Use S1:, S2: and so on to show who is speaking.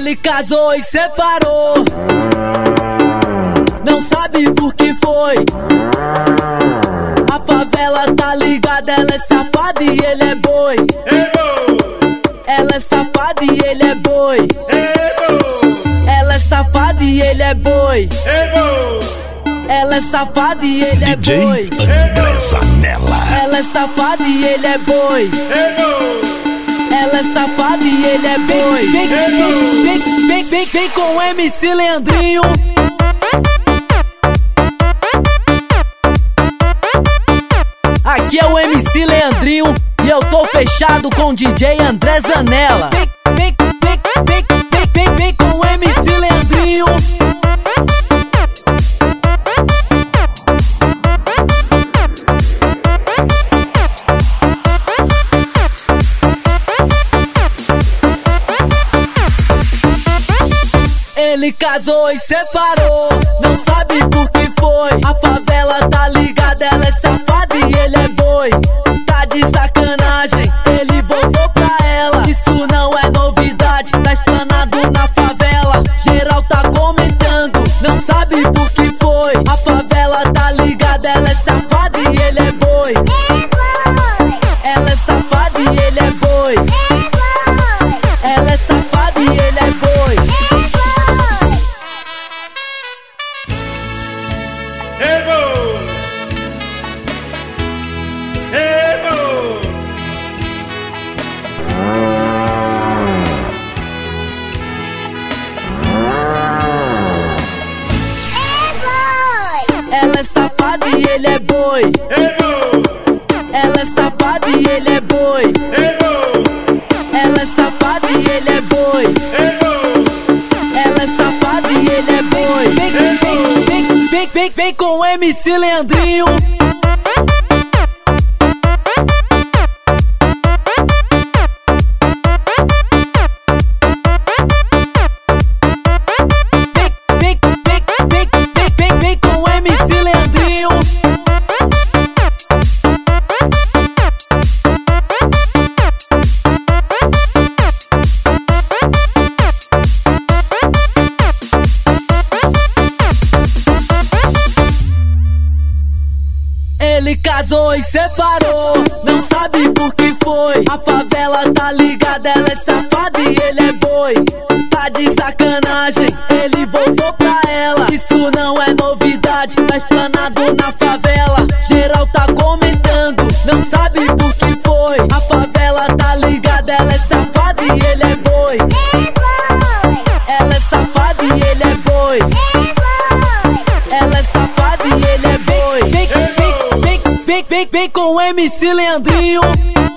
S1: Ele casou e separou, não sabe por que foi. A favela tá ligada, ela é safada e ele é boi. Ela é safada e ele é boi. Ela é safada e ele é boi. Ela é safada e ele é boi.
S2: André Zanella.
S1: Ela é safada e ele é boi. Ela é safada e ele é boi. Vem com o MC Leandrinho. Aqui é o MC Leandrinho e eu tô fechado com o DJ André Zanella. Vem com o MC Leandrinho. Ele casou e separou, não sabe por que foi. A favela tá ligada, ela é safada e ele é boi. Tá de sacanagem, ele voltou pra ela. Isso não é novidade, tá explanado na favela. Geral tá comentando, não sabe por que foi. A favela tá ligada, ela é safada e ele é boi. Ela é safada e ele é boi. Ela é safada e ele é boi. Ela é safada e ele é boi. Ela é safada e ele é boi. Ela é safada e ele é boi. Ela é safada e ele é boi. Vem com o MC Leandrinho. Vem com o MC Leandrinho. Ele casou e separou, não sabe por que foi. A favela tá ligada, ela é safada e ele é boi. Tá de sacanagem, ele voltou pra ela. Isso não é novidade, tá explanado na favela. Geral tá comentando, não sabe por que foi. A favela tá ligada, ela é safada e ele é boi. Ela é safada e ele é boi. Ela é safada e ele é boi. Vem com o MC Leandrinho.